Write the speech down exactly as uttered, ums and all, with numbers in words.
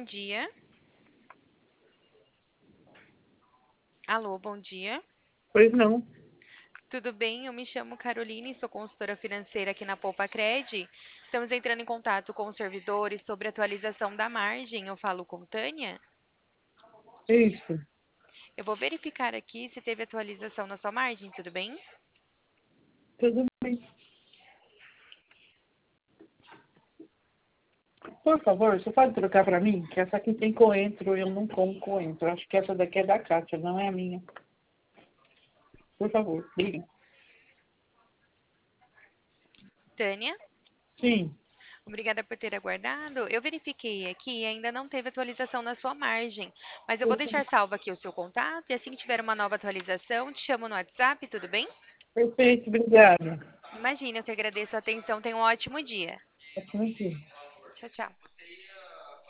bom dia. Alô, bom dia. Pois não. Tudo bem? Eu me chamo Caroline, sou consultora financeira aqui na Poupa Cred. Estamos entrando em contato com os servidores sobre atualização da margem. Eu falo com Tânia. Isso. Eu vou verificar aqui se teve atualização na sua margem, tudo bem? Tudo bem. Por favor, você pode trocar para mim? Que essa aqui tem coentro e eu não como coentro. Acho que essa daqui é da Kátia, não é a minha. Por favor, diga. Tânia, Sim. obrigada por ter aguardado. Eu verifiquei aqui e ainda não teve atualização na sua margem, mas eu vou deixar salvo aqui o seu contato e assim que tiver uma nova atualização, te chamo no WhatsApp, tudo bem? Perfeito, obrigada. Imagina, eu que agradeço a atenção. Tenha um ótimo dia. Aqui. Tchau, tchau.